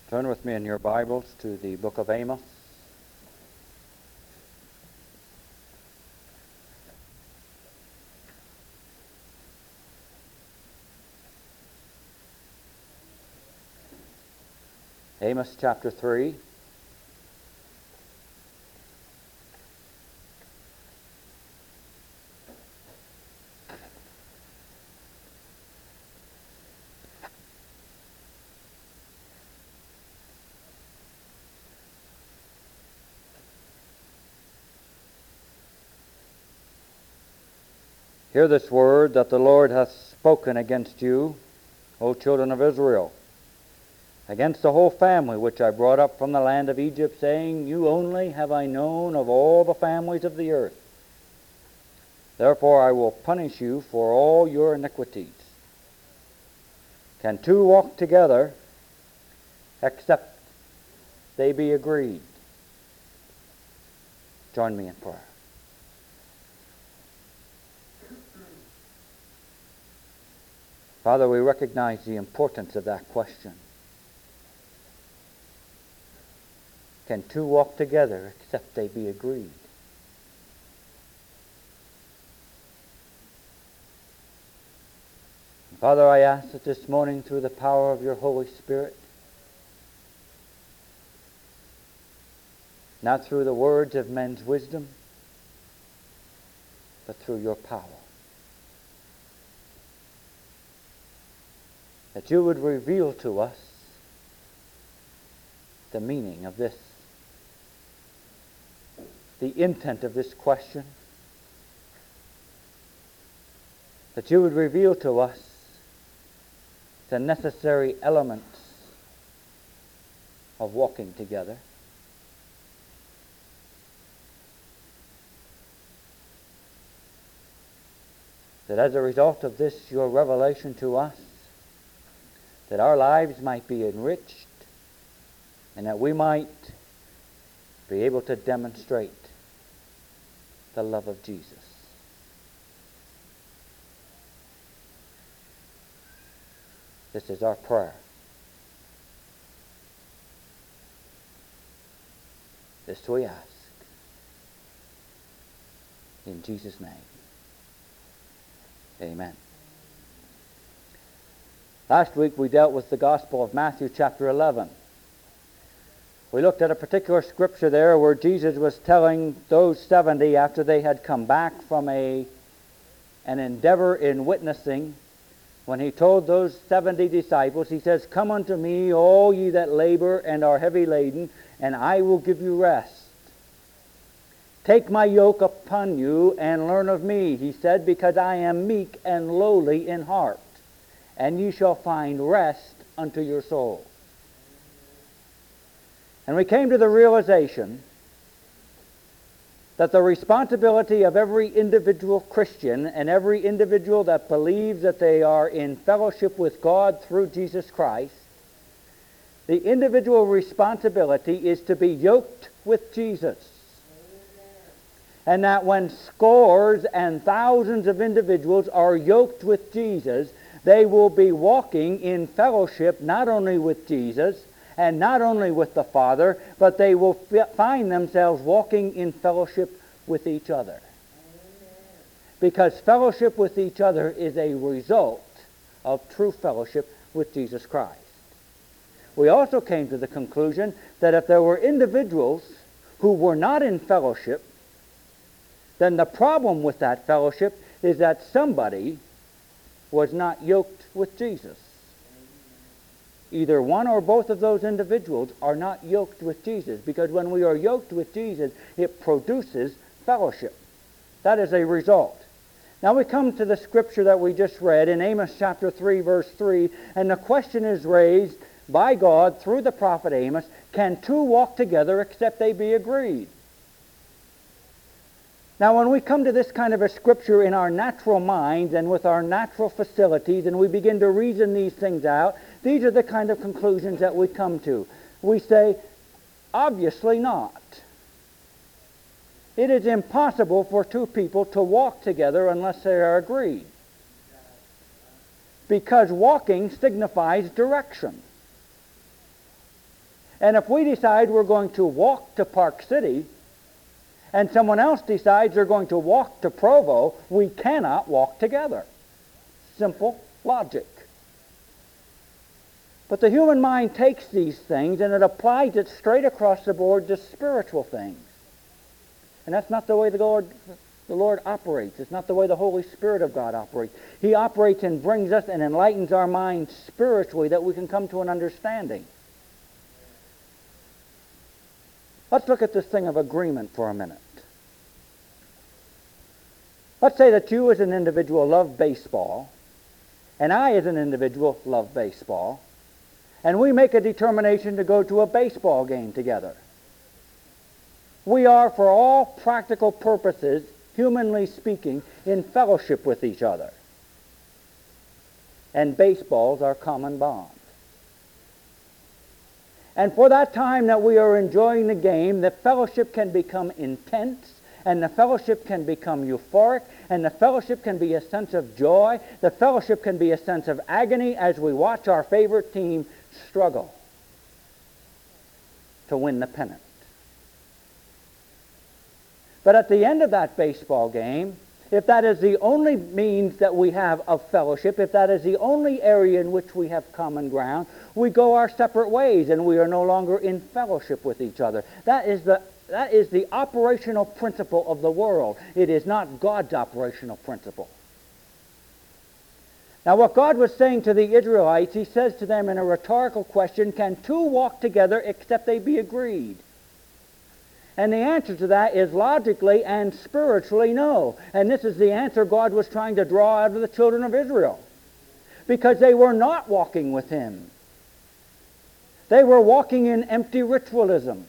Turn with me in your Bibles to the book of Amos. Amos chapter 3. Hear this word that the Lord hath spoken against you, O children of Israel, against the whole family which I brought up from the land of Egypt, saying, You only have I known of all the families of the earth. Therefore I will punish you for all your iniquities. Can two walk together except they be agreed? Join me in prayer. Father, we recognize the importance of that question. Can two walk together except they be agreed? Father, I ask that this morning, through the power of your Holy Spirit, not through the words of men's wisdom, but through your power, that you would reveal to us the meaning of this, the intent of this question, that you would reveal to us the necessary elements of walking together. That as a result of this, your revelation to us, that our lives might be enriched and that we might be able to demonstrate the love of Jesus. This is our prayer. This we ask. In Jesus' name. Amen. Last week we dealt with the Gospel of Matthew chapter 11. We looked at a particular scripture there where Jesus was telling those 70 after they had come back from an endeavor in witnessing. When he told those 70 disciples, he says, Come unto me, all ye that labor and are heavy laden, and I will give you rest. Take my yoke upon you and learn of me, he said, because I am meek and lowly in heart, and ye shall find rest unto your soul. And we came to the realization that the responsibility of every individual Christian and every individual that believes that they are in fellowship with God through Jesus Christ, the individual responsibility is to be yoked with Jesus. And that when scores and thousands of individuals are yoked with Jesus, they will be walking in fellowship not only with Jesus and not only with the Father, but they will find themselves walking in fellowship with each other. Because fellowship with each other is a result of true fellowship with Jesus Christ. We also came to the conclusion that if there were individuals who were not in fellowship, then the problem with that fellowship is that somebody was not yoked with Jesus. Either one or both of those individuals are not yoked with Jesus, because when we are yoked with Jesus, it produces fellowship. That is a result. Now we come to the scripture that we just read in Amos chapter 3, verse 3, and the question is raised by God through the prophet Amos, can two walk together except they be agreed? Now, when we come to this kind of a scripture in our natural minds and with our natural facilities, and we begin to reason these things out, these are the kind of conclusions that we come to. We say, obviously not. It is impossible for two people to walk together unless they are agreed. Because walking signifies direction. And if we decide we're going to walk to Park City, and someone else decides they're going to walk to Provo, we cannot walk together. Simple logic. But the human mind takes these things and it applies it straight across the board to spiritual things. And that's not the way the Lord operates. It's not the way the Holy Spirit of God operates. He operates and brings us and enlightens our minds spiritually that we can come to an understanding. Let's look at this thing of agreement for a minute. Let's say that you as an individual love baseball, and I as an individual love baseball, and we make a determination to go to a baseball game together. We are, for all practical purposes, humanly speaking, in fellowship with each other. And baseball's our common bond. And for that time that we are enjoying the game, the fellowship can become intense, and the fellowship can become euphoric, and the fellowship can be a sense of joy. The fellowship can be a sense of agony as we watch our favorite team struggle to win the pennant. But at the end of that baseball game, if that is the only means that we have of fellowship, if that is the only area in which we have common ground, we go our separate ways and we are no longer in fellowship with each other. That is the operational principle of the world. It is not God's operational principle. Now what God was saying to the Israelites, he says to them in a rhetorical question, can two walk together except they be agreed? And the answer to that is logically and spiritually no. And this is the answer God was trying to draw out of the children of Israel. Because they were not walking with him. They were walking in empty ritualism.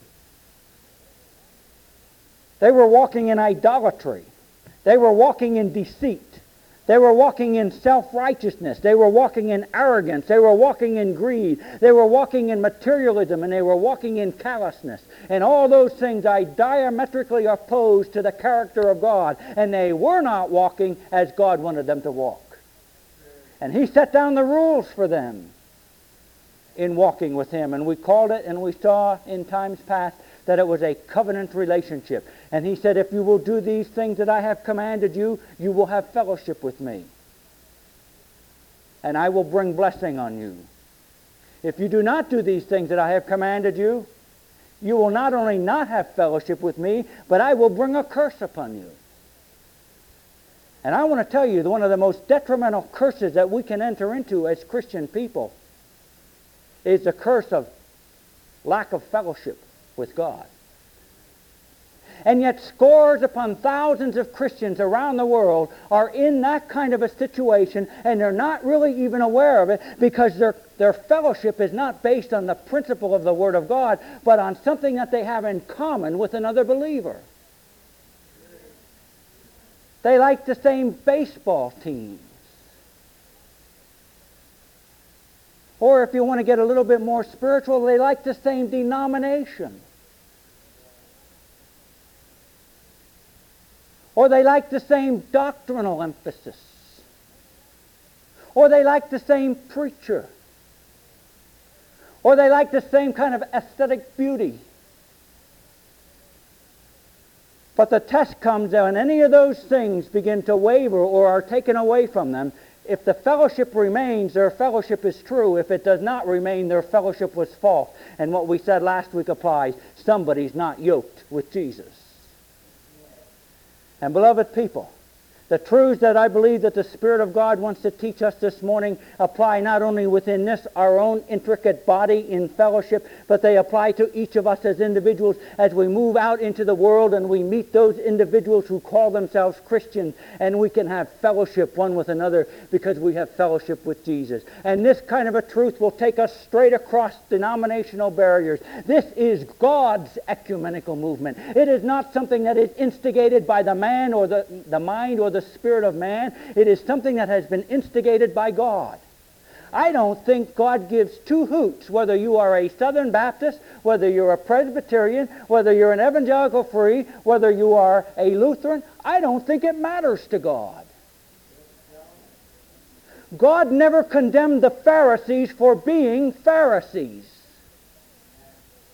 They were walking in idolatry. They were walking in deceit. They were walking in self-righteousness. They were walking in arrogance. They were walking in greed. They were walking in materialism, and they were walking in callousness. And all those things are diametrically opposed to the character of God. And they were not walking as God wanted them to walk. And he set down the rules for them in walking with him. And we called it, and we saw in times past, that it was a covenant relationship. And he said, if you will do these things that I have commanded you, you will have fellowship with me. And I will bring blessing on you. If you do not do these things that I have commanded you, you will not only not have fellowship with me, but I will bring a curse upon you. And I want to tell you that one of the most detrimental curses that we can enter into as Christian people is the curse of lack of fellowship with God. And yet scores upon thousands of Christians around the world are in that kind of a situation, and they're not really even aware of it because their fellowship is not based on the principle of the Word of God, but on something that they have in common with another believer. They like the same baseball teams. Or if you want to get a little bit more spiritual, they like the same denomination. Or they like the same doctrinal emphasis. Or they like the same preacher. Or they like the same kind of aesthetic beauty. But the test comes when any of those things begin to waver or are taken away from them. If the fellowship remains, their fellowship is true. If it does not remain, their fellowship was false. And what we said last week applies. Somebody's not yoked with Jesus. And beloved people, the truths that I believe that the Spirit of God wants to teach us this morning apply not only within this, our own intricate body in fellowship, but they apply to each of us as individuals as we move out into the world and we meet those individuals who call themselves Christians, and we can have fellowship one with another because we have fellowship with Jesus. And this kind of a truth will take us straight across denominational barriers. This is God's ecumenical movement. It is not something that is instigated by the man or the mind or the spirit of man. It is something that has been instigated by God. I don't think God gives two hoots whether you are a Southern Baptist, whether you're a Presbyterian, whether you're an Evangelical Free, whether you are a Lutheran. I don't think it matters to God. God never condemned the Pharisees for being Pharisees.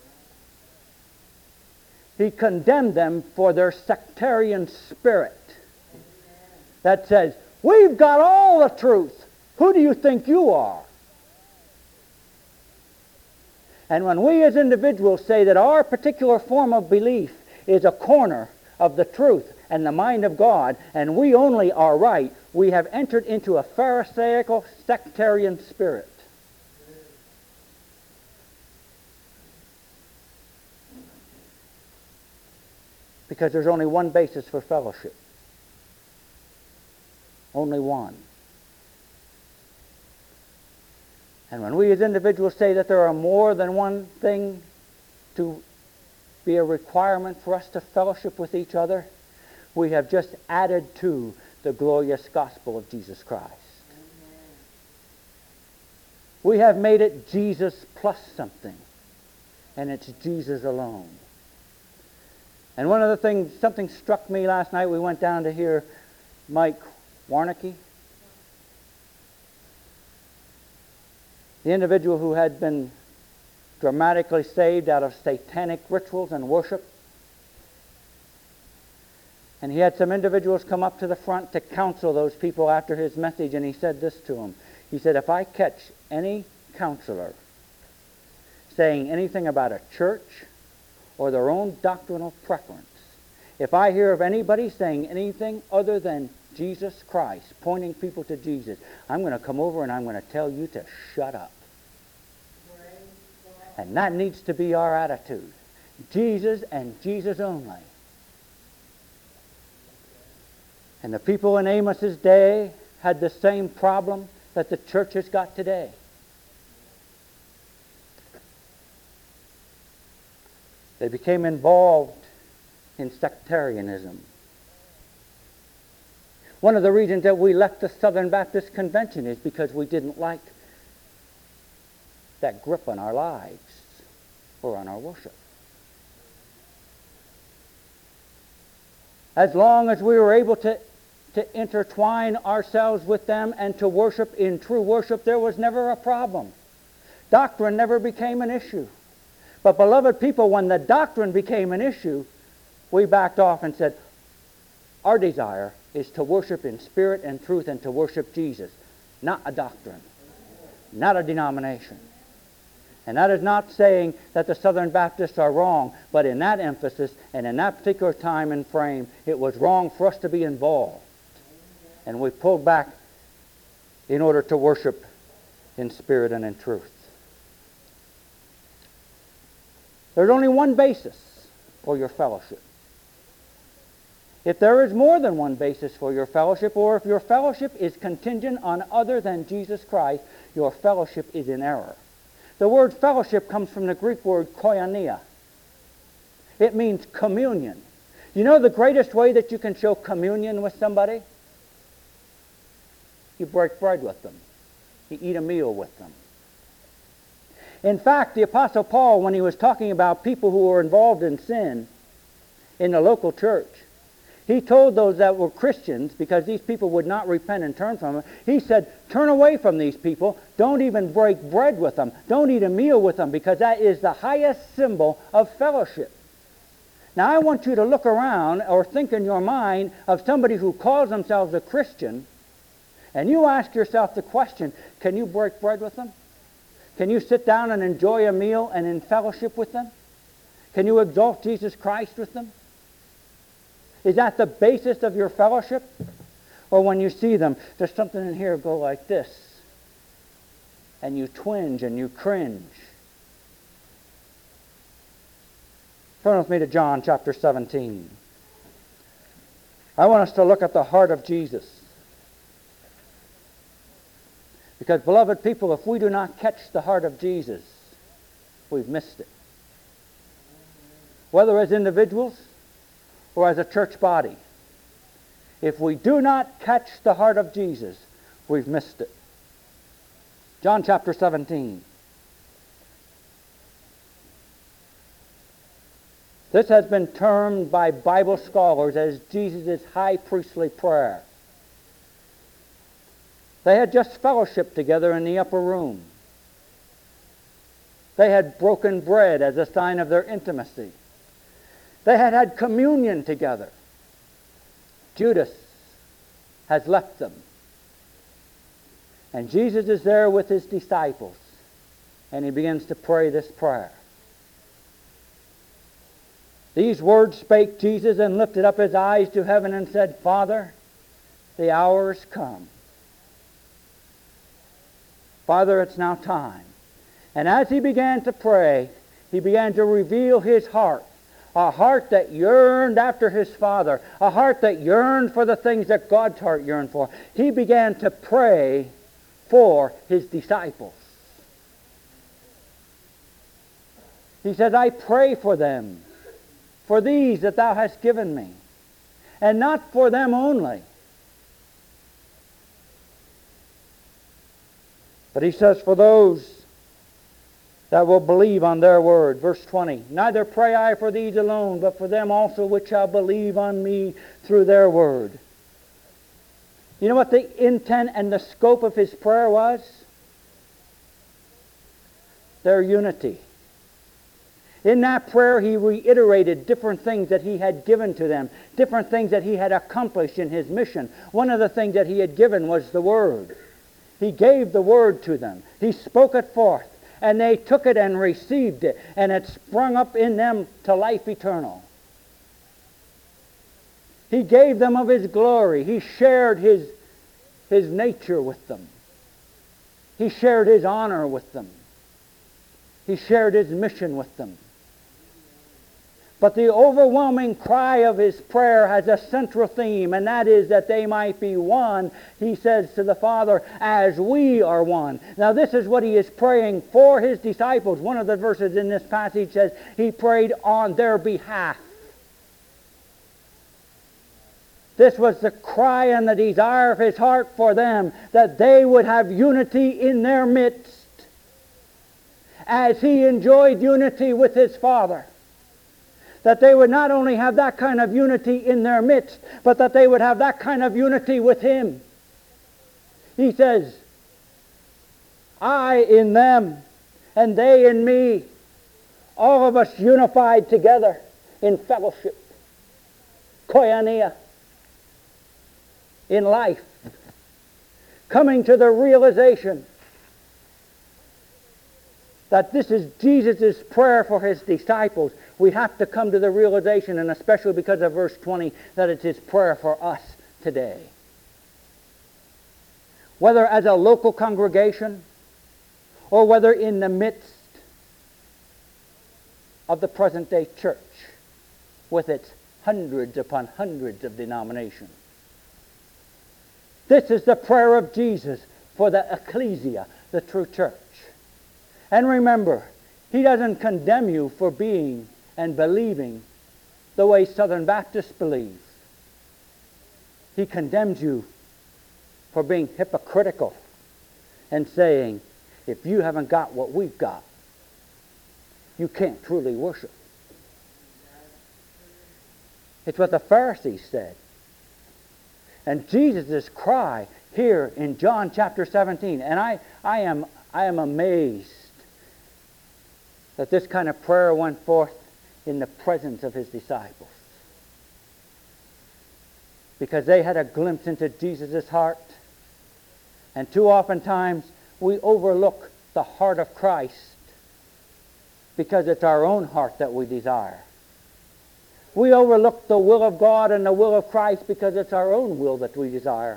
He condemned them for their sectarian spirit that says, we've got all the truth. Who do you think you are? And when we as individuals say that our particular form of belief is a corner of the truth and the mind of God, and we only are right, we have entered into a Pharisaical sectarian spirit. Because there's only one basis for fellowship. Only one. And when we as individuals say that there are more than one thing to be a requirement for us to fellowship with each other, we have just added to the glorious gospel of Jesus Christ. Amen. We have made it Jesus plus something, and it's Jesus alone. And one of the things, something struck me last night. We went down to hear Mike Warnke, the individual who had been dramatically saved out of satanic rituals and worship. And he had some individuals come up to the front to counsel those people after his message, and he said this to them. He said, if I catch any counselor saying anything about a church or their own doctrinal preference, if I hear of anybody saying anything other than Jesus Christ, pointing people to Jesus, I'm going to come over and I'm going to tell you to shut up. And that needs to be our attitude. Jesus and Jesus only. And the people in Amos's day had the same problem that the church has got today. They became involved in sectarianism. One of the reasons that we left the Southern Baptist Convention is because we didn't like that grip on our lives or on our worship. As long as we were able to intertwine ourselves with them and to worship in true worship, there was never a problem. Doctrine never became an issue. But beloved people, when the doctrine became an issue, we backed off and said, our desire is to worship in spirit and truth and to worship Jesus, not a doctrine, not a denomination. And that is not saying that the Southern Baptists are wrong, but in that emphasis and in that particular time and frame, it was wrong for us to be involved. And we pulled back in order to worship in spirit and in truth. There's only one basis for your fellowship. If there is more than one basis for your fellowship, or if your fellowship is contingent on other than Jesus Christ, your fellowship is in error. The word fellowship comes from the Greek word koinonia. It means communion. You know the greatest way that you can show communion with somebody? You break bread with them. You eat a meal with them. In fact, the Apostle Paul, when he was talking about people who were involved in sin in the local church, he told those that were Christians, because these people would not repent and turn from him, he said, turn away from these people. Don't even break bread with them. Don't eat a meal with them, because that is the highest symbol of fellowship. Now, I want you to look around or think in your mind of somebody who calls themselves a Christian, and you ask yourself the question, can you break bread with them? Can you sit down and enjoy a meal and in fellowship with them? Can you exalt Jesus Christ with them? Is that the basis of your fellowship? Or when you see them, there's something in here go like this, and you twinge and you cringe. Turn with me to John chapter 17. I want us to look at the heart of Jesus. Because, beloved people, if we do not catch the heart of Jesus, we've missed it. Whether as individuals or as a church body, if we do not catch the heart of Jesus, we've missed it. John chapter 17. This has been termed by Bible scholars as Jesus' high priestly prayer. They had just fellowshiped together in the upper room. They had broken bread as a sign of their intimacy. They had had communion together. Judas has left them. And Jesus is there with his disciples. And he begins to pray this prayer. These words spake Jesus, and lifted up his eyes to heaven and said, Father, the hour is come. Father, it's now time. And as he began to pray, he began to reveal his heart. A heart that yearned after his Father. A heart that yearned for the things that God's heart yearned for. He began to pray for his disciples. He said, I pray for them, for these that thou hast given me, and not for them only. But he says, for those that will believe on their word. Verse 20, neither pray I for these alone, but for them also which shall believe on me through their word. You know what the intent and the scope of his prayer was? Their unity. In that prayer, he reiterated different things that he had given to them, different things that he had accomplished in his mission. One of the things that he had given was the Word. He gave the Word to them. He spoke it forth, and they took it and received it, and it sprung up in them to life eternal. He gave them of his glory. He shared his nature with them. He shared his honor with them. He shared his mission with them. But the overwhelming cry of his prayer has a central theme, and that is that they might be one, he says to the Father, as we are one. Now this is what he is praying for his disciples. One of the verses in this passage says he prayed on their behalf. This was the cry and the desire of his heart for them, that they would have unity in their midst, as he enjoyed unity with his Father. That they would not only have that kind of unity in their midst, but that they would have that kind of unity with him. He says, I in them, and they in me, all of us unified together in fellowship, koinonia, in life, coming to the realization that this is Jesus' prayer for his disciples. We have to come to the realization, and especially because of verse 20, that it's his prayer for us today. Whether as a local congregation, or whether in the midst of the present-day church, with its hundreds upon hundreds of denominations. This is the prayer of Jesus for the ecclesia, the true church. And remember, he doesn't condemn you for being and believing the way Southern Baptists believe. He condemns you for being hypocritical and saying, if you haven't got what we've got, you can't truly worship. It's what the Pharisees said. And Jesus' cry here in John chapter 17, and I am amazed that this kind of prayer went forth in the presence of his disciples. Because they had a glimpse into Jesus' heart. And too often times we overlook the heart of Christ because it's our own heart that we desire. We overlook the will of God and the will of Christ because it's our own will that we desire.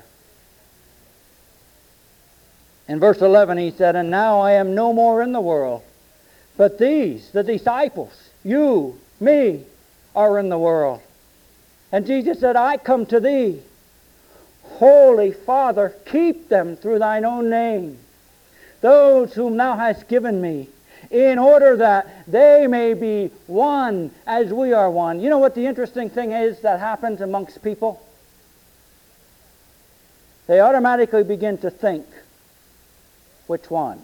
In verse 11 he said, and now I am no more in the world, but these, the disciples, you, me, are in the world. And Jesus said, I come to thee. Holy Father, keep them through thine own name, those whom thou hast given me, in order that they may be one as we are one. You know what the interesting thing is that happens amongst people? They automatically begin to think, which one?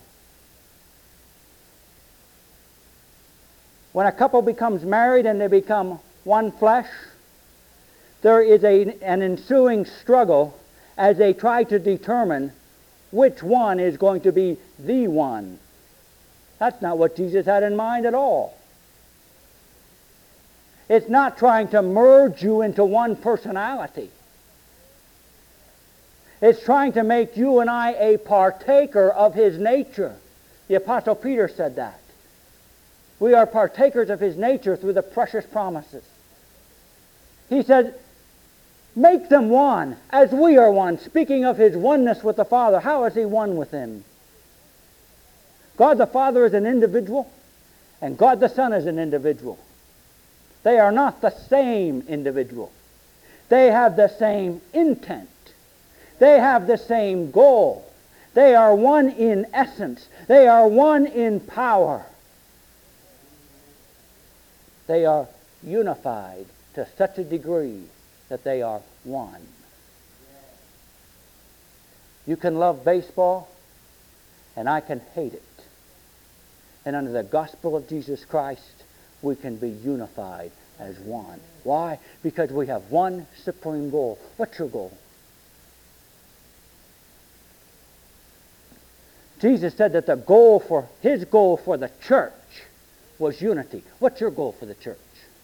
When a couple becomes married and they become one flesh, there is an ensuing struggle as they try to determine which one is going to be the one. That's not what Jesus had in mind at all. It's not trying to merge you into one personality. It's trying to make you and I a partaker of His nature. The Apostle Peter said that. We are partakers of His nature through the precious promises. He said, make them one, as we are one. Speaking of His oneness with the Father, how is He one with Him? God the Father is an individual, and God the Son is an individual. They are not the same individual. They have the same intent. They have the same goal. They are one in essence. They are one in power. They are unified to such a degree that they are one. You can love baseball, and I can hate it. And under the gospel of Jesus Christ, we can be unified as one. Why? Because we have one supreme goal. What's your goal? Jesus said that His goal for the church was unity. What's your goal for the church?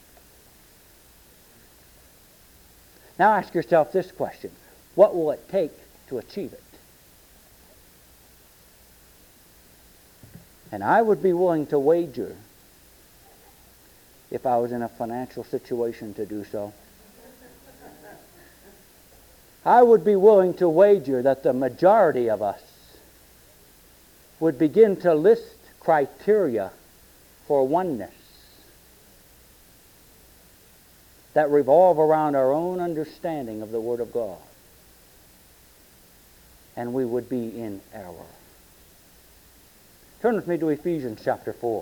Now ask yourself this question. What will it take to achieve it? And I would be willing to wager, if I was in a financial situation to do so, I would be willing to wager that the majority of us would begin to list criteria for oneness that revolve around our own understanding of the Word of God. And we would be in error. Turn with me to Ephesians chapter 4.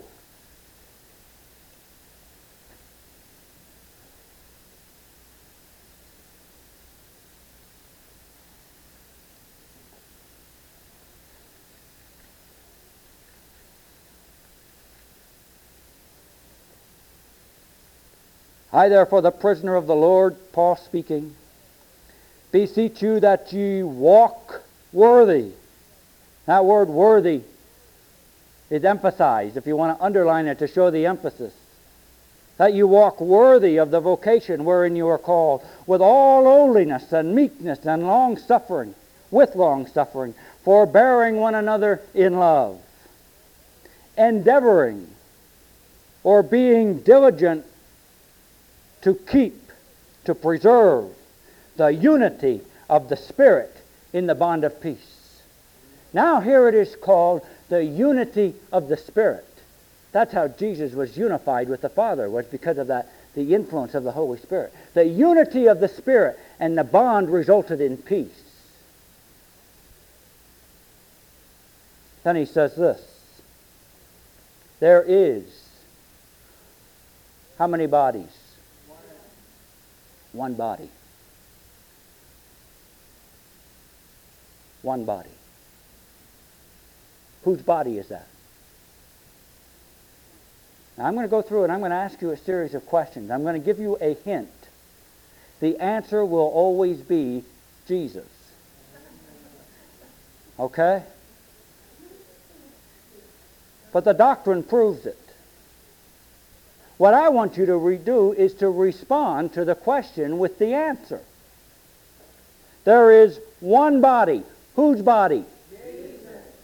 I therefore, the prisoner of the Lord, Paul speaking, beseech you that ye walk worthy. That word worthy is emphasized, if you want to underline it to show the emphasis. That you walk worthy of the vocation wherein you are called, with all lowliness and meekness and long-suffering, with long-suffering, forbearing one another in love, endeavoring, or being diligent to keep, to preserve the unity of the Spirit in the bond of peace. Now here it is called the unity of the Spirit. That's how Jesus was unified with the Father, was because of that, the influence of the Holy Spirit. The unity of the Spirit, and the bond resulted in peace. Then he says this, there is how many bodies? One body. One body. Whose body is that? Now I'm going to go through and I'm going to ask you a series of questions. I'm going to give you a hint. The answer will always be Jesus. Okay? But the doctrine proves it. What I want you to redo is to respond to the question with the answer. There is one body. Whose body? Jesus.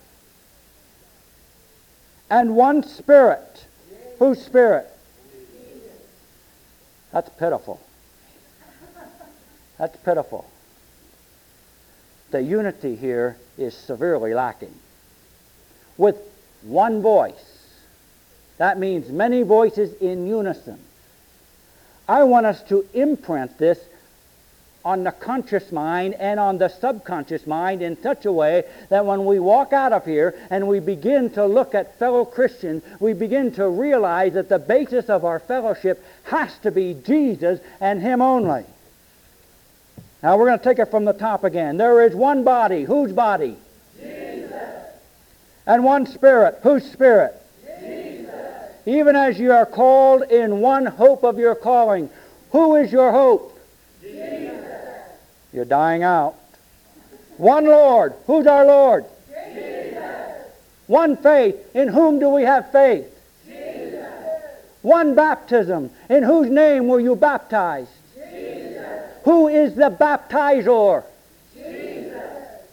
And one Spirit. Jesus. Whose Spirit? Jesus. That's pitiful. That's pitiful. The unity here is severely lacking. With one voice. That means many voices in unison. I want us to imprint this on the conscious mind and on the subconscious mind in such a way that when we walk out of here and we begin to look at fellow Christians, we begin to realize that the basis of our fellowship has to be Jesus and Him only. Now we're going to take it from the top again. There is one body. Whose body? Jesus. And one Spirit. Whose Spirit? Even as you are called in one hope of your calling. Who is your hope? Jesus. You're dying out. One Lord. Who's our Lord? Jesus. One faith. In whom do we have faith? Jesus. One baptism. In whose name were you baptized? Jesus. Who is the baptizer? Jesus.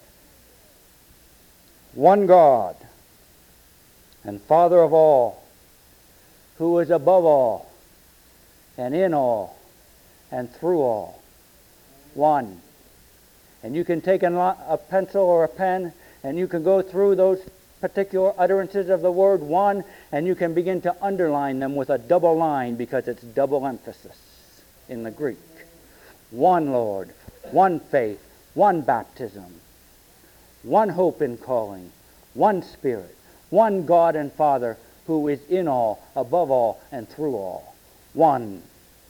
One God and Father of all, who is above all and in all and through all. One. And you can take a pencil or a pen and you can go through those particular utterances of the word one, and you can begin to underline them with a double line because it's double emphasis in the Greek. One Lord, one faith, one baptism, one hope in calling, one Spirit, one God and Father who is in all, above all, and through all. One.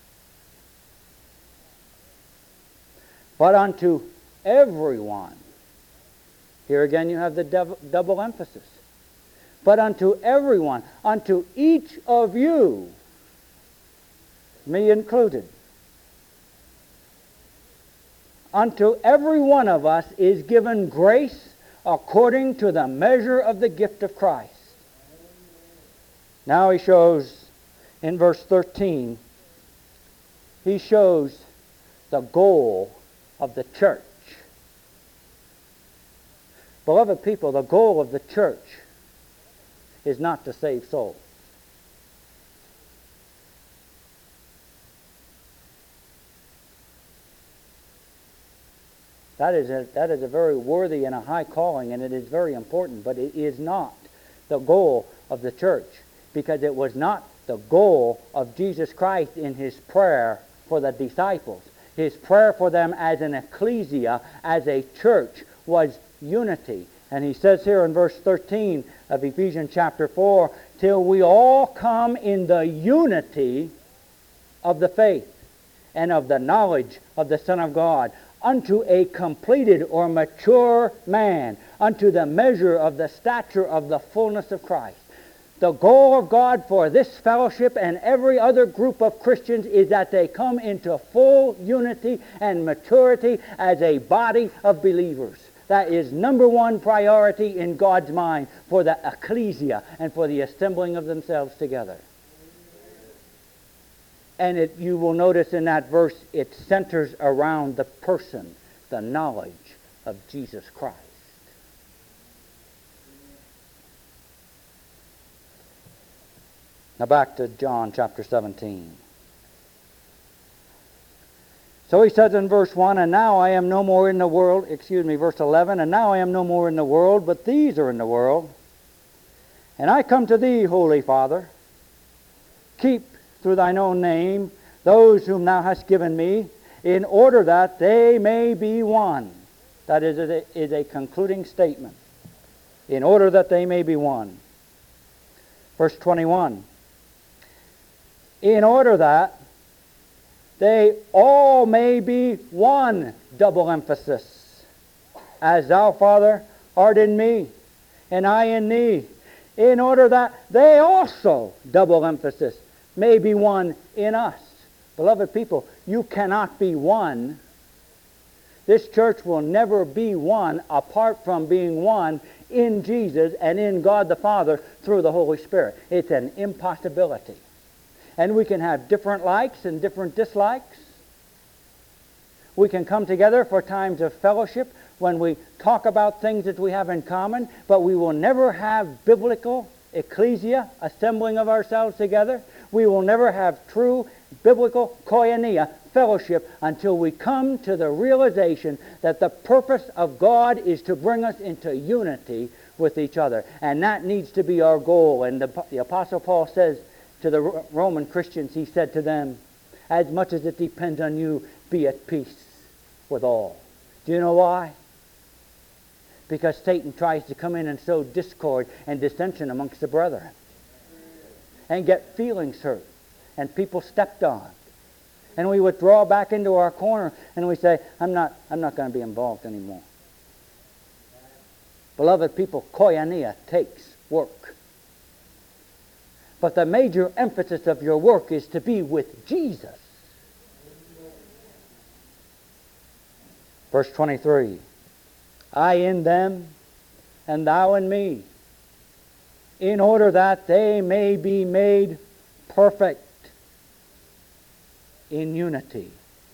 But unto everyone, here again you have the double emphasis. But unto everyone, unto each of you, me included, unto every one of us is given grace according to the measure of the gift of Christ. Now he shows, in verse 13, he shows the goal of the church. Beloved people, the goal of the church is not to save souls. That is a very worthy and a high calling, and it is very important, but it is not the goal of the church, because it was not the goal of Jesus Christ in his prayer for the disciples. His prayer for them as an ecclesia, as a church, was unity. And he says here in verse 13 of Ephesians chapter 4, till we all come in the unity of the faith and of the knowledge of the Son of God, unto a completed or mature man, unto the measure of the stature of the fullness of Christ. The goal of God for this fellowship and every other group of Christians is that they come into full unity and maturity as a body of believers. That is number one priority in God's mind for the ecclesia and for the assembling of themselves together. And you will notice in that verse, it centers around the person, the knowledge of Jesus Christ. Now back to John chapter 17. So he says in verse 1, and now I am no more in the world, verse 11, and now I am no more in the world, but these are in the world. And I come to thee, Holy Father. Keep through thine own name those whom thou hast given me, in order that they may be one. That is a concluding statement. In order that they may be one. Verse 21. In order that they all may be one, double emphasis. As thou, Father, art in me, and I in thee, in order that they also, double emphasis, may be one in us. Beloved people, you cannot be one. This church will never be one apart from being one in Jesus and in God the Father through the Holy Spirit. It's an impossibility. And we can have different likes and different dislikes. We can come together for times of fellowship when we talk about things that we have in common, but we will never have biblical ecclesia, assembling of ourselves together. We will never have true biblical koinonia, fellowship, until we come to the realization that the purpose of God is to bring us into unity with each other. And that needs to be our goal. And the Apostle Paul says to the Roman Christians, he said to them, as much as it depends on you, be at peace with all. Do you know why? Because Satan tries to come in and sow discord and dissension amongst the brethren and get feelings hurt and people stepped on. And we withdraw back into our corner and we say, I'm not going to be involved anymore. Beloved people, koinonia takes work. But the major emphasis of your work is to be with Jesus. Verse 23, I in them, and thou in me, in order that they may be made perfect in unity,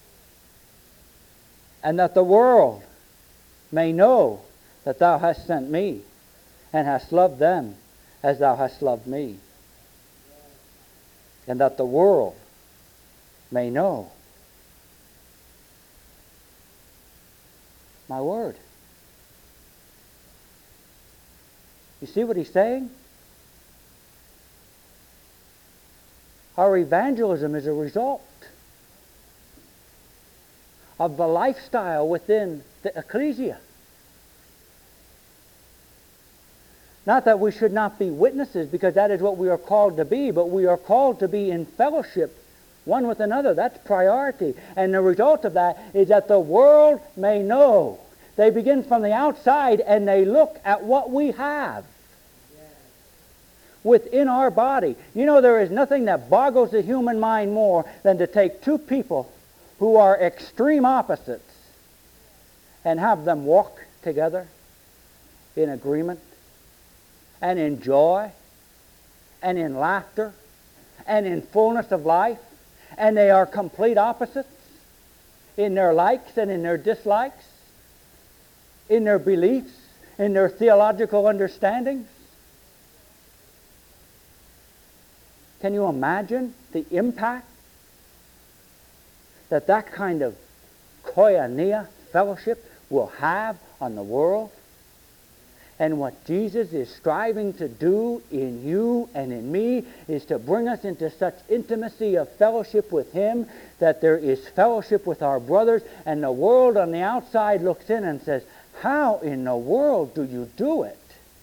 and that the world may know that thou hast sent me, and hast loved them as thou hast loved me. And that the world may know my word. You see what he's saying? Our evangelism is a result of the lifestyle within the ecclesia. Not that we should not be witnesses, because that is what we are called to be, but we are called to be in fellowship one with another. That's priority. And the result of that is that the world may know. They begin from the outside and they look at what we have within our body. You know, there is nothing that boggles the human mind more than to take two people who are extreme opposites and have them walk together in agreement and in joy and in laughter and in fullness of life, and they are complete opposites in their likes and in their dislikes, in their beliefs, in their theological understandings. Can you imagine the impact that that kind of koinonia fellowship will have on the world? And what Jesus is striving to do in you and in me is to bring us into such intimacy of fellowship with Him that there is fellowship with our brothers, and the world on the outside looks in and says, how in the world do you do it?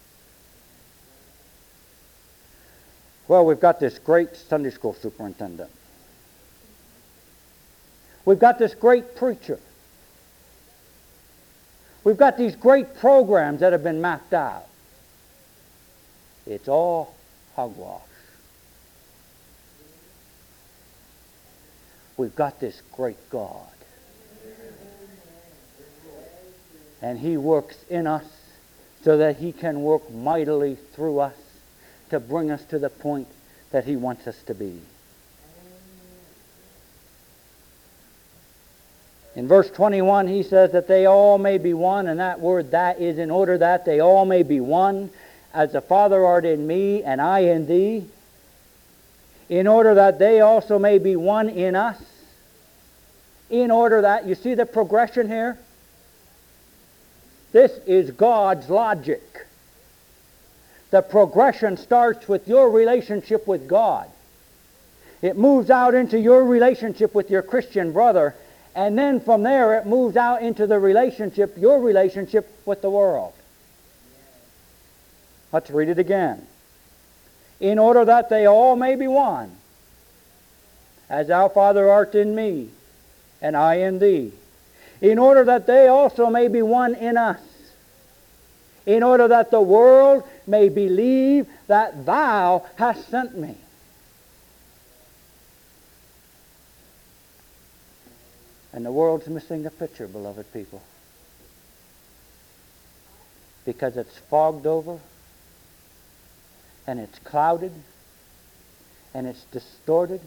Well, we've got this great Sunday school superintendent. We've got this great preacher. We've got these great programs that have been mapped out. It's all hogwash. We've got this great God. And He works in us so that He can work mightily through us to bring us to the point that He wants us to be. In verse 21, he says that they all may be one, and that word "that" is in order that they all may be one, as the Father art in me, and I in thee, in order that they also may be one in us. In order that, you see the progression here? This is God's logic. The progression starts with your relationship with God. It moves out into your relationship with your Christian brother, and then from there it moves out into the relationship, your relationship with the world. Let's read it again. In order that they all may be one, as thou, Father, art in me, and I in thee. In order that they also may be one in us. In order that the world may believe that thou hast sent me. And the world's missing the picture, beloved people. Because it's fogged over, and it's clouded, and it's distorted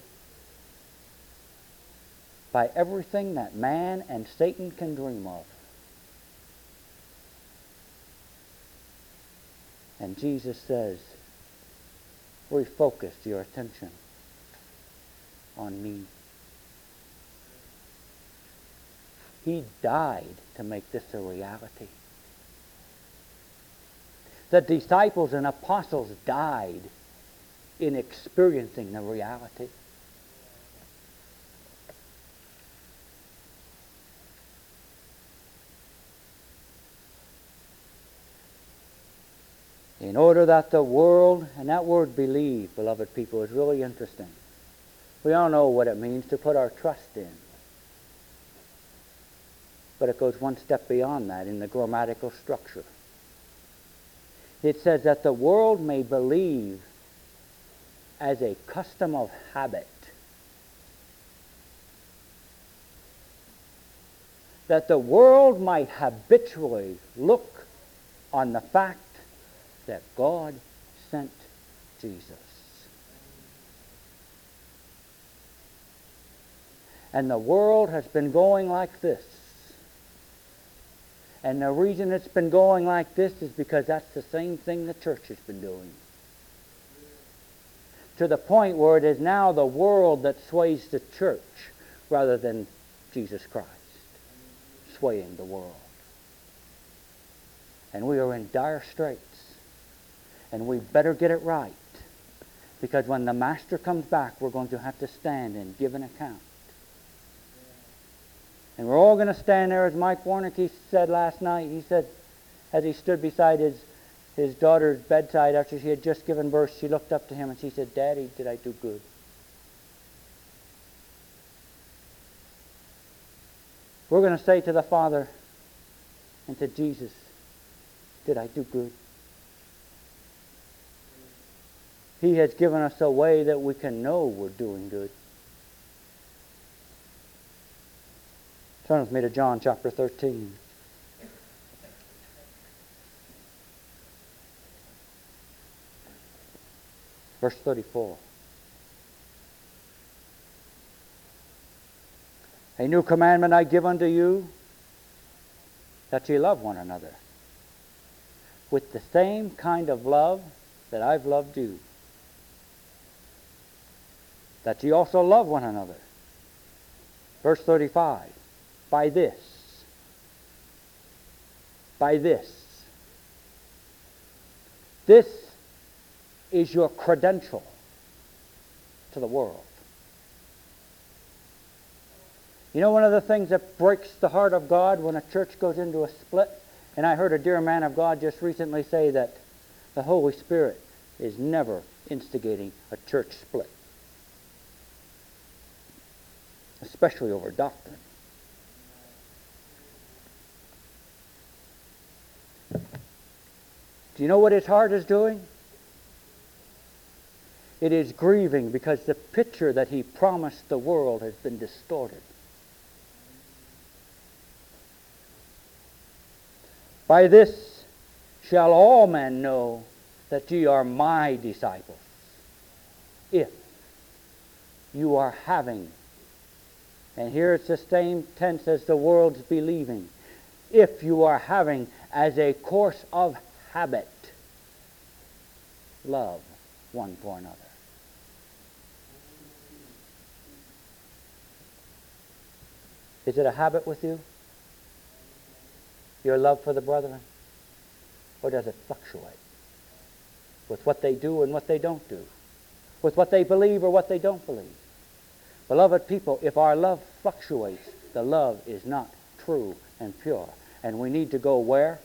by everything that man and Satan can dream of. And Jesus says, refocus your attention on me. He died to make this a reality. The disciples and apostles died in experiencing the reality. In order that the world, and that word believe, beloved people, is really interesting. We all know what it means to put our trust in. But it goes one step beyond that in the grammatical structure. It says that the world may believe as a custom of habit. That the world might habitually look on the fact that God sent Jesus. And the world has been going like this. And the reason it's been going like this is because that's the same thing the church has been doing. To the point where it is now the world that sways the church rather than Jesus Christ swaying the world. And we are in dire straits. And we better get it right. Because when the Master comes back, we're going to have to stand and give an account. And we're all going to stand there, as Mike Warnke said last night. He said, as he stood beside his daughter's bedside after she had just given birth, she looked up to him and she said, "Daddy, did I do good?" We're going to say to the Father and to Jesus, "Did I do good?" He has given us a way that we can know we're doing good. Turn with me to John chapter 13. Verse 34. "A new commandment I give unto you, that ye love one another, with the same kind of love that I've loved you, that ye also love one another." Verse 35. By this, this is your credential to the world. You know, one of the things that breaks the heart of God when a church goes into a split, and I heard a dear man of God just recently say that the Holy Spirit is never instigating a church split, especially over doctrine. Do you know what his heart is doing? It is grieving because the picture that he promised the world has been distorted. By this shall all men know that ye are my disciples, if you are having, and here it's the same tense as the world's believing, if you are having as a course of habit, love one for another. Is it a habit with you? Your love for the brethren? Or does it fluctuate with what they do and what they don't do? With what they believe or what they don't believe? Beloved people, if our love fluctuates, the love is not true and pure. And we need to go where?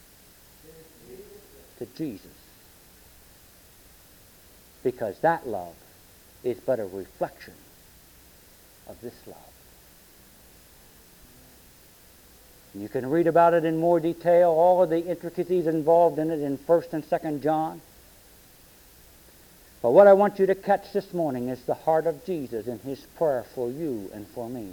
To Jesus. Because that love is but a reflection of this love. And you can read about it in more detail, all of the intricacies involved in it in 1st and 2nd John. But what I want you to catch this morning is the heart of Jesus in his prayer for you and for me.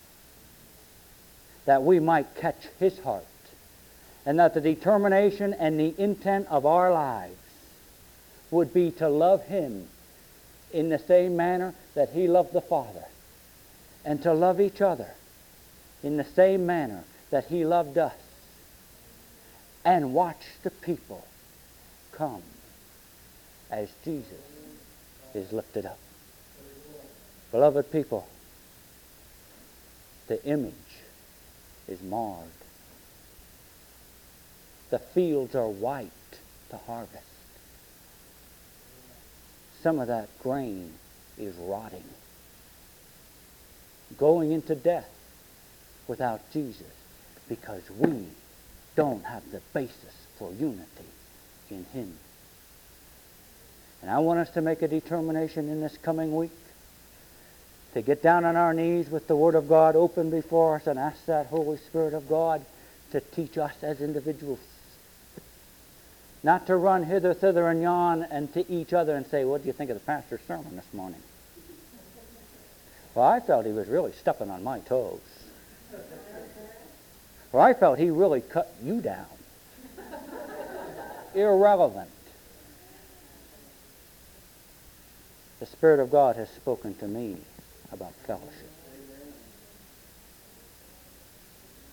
That we might catch his heart. And that the determination and the intent of our lives would be to love him in the same manner that he loved the Father. And to love each other in the same manner that he loved us. And watch the people come as Jesus is lifted up. Beloved people, the image is marred. The fields are white to harvest. Some of that grain is rotting, going into death without Jesus, because we don't have the basis for unity in him. And I want us to make a determination in this coming week to get down on our knees with the Word of God open before us and ask that Holy Spirit of God to teach us as individuals. Not to run hither, thither, and yon and to each other and say, "What do you think of the pastor's sermon this morning?" Well, I felt he was really stepping on my toes. Well, I felt he really cut you down. Irrelevant. The Spirit of God has spoken to me about fellowship.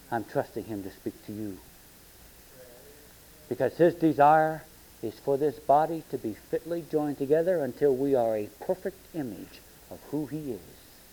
I'm trusting him to speak to you. Because his desire is for this body to be fitly joined together until we are a perfect image of who he is.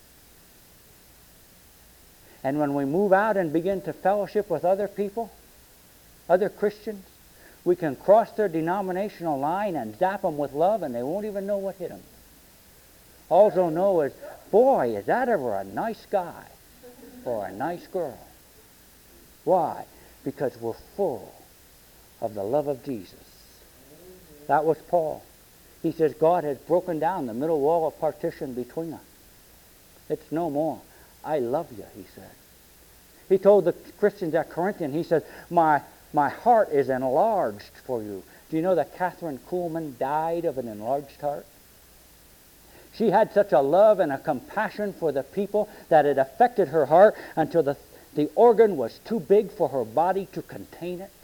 And when we move out and begin to fellowship with other people, other Christians, we can cross their denominational line and zap them with love and they won't even know what hit them. All they'll know is, boy, is that ever a nice guy or a nice girl. Why? Because we're full of the love of Jesus. That was Paul. He says God has broken down the middle wall of partition between us. It's no more. I love you, he said. He told the Christians at Corinthian, he says, my heart is enlarged for you. Do you know that Catherine Kuhlman died of an enlarged heart? She had such a love and a compassion for the people that it affected her heart until the organ was too big for her body to contain it.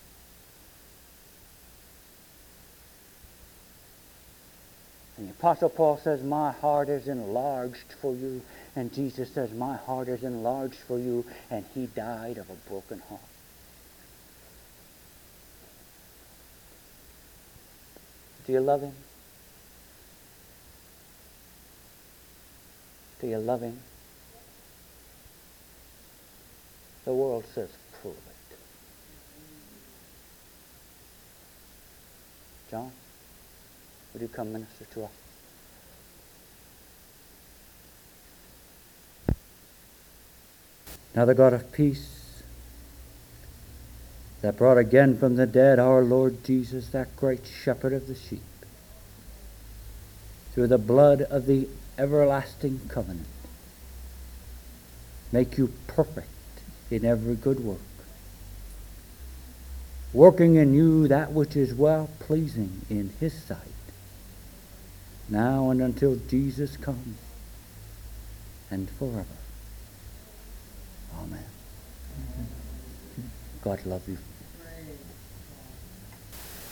And the Apostle Paul says, my heart is enlarged for you. And Jesus says, my heart is enlarged for you. And he died of a broken heart. Do you love him? Do you love him? The world says, prove it. John, would you come minister to us? Now the God of peace, that brought again from the dead our Lord Jesus, that great shepherd of the sheep, through the blood of the everlasting covenant, make you perfect in every good work, working in you that which is well-pleasing in his sight, now and until Jesus comes, and forever. Amen. God love you.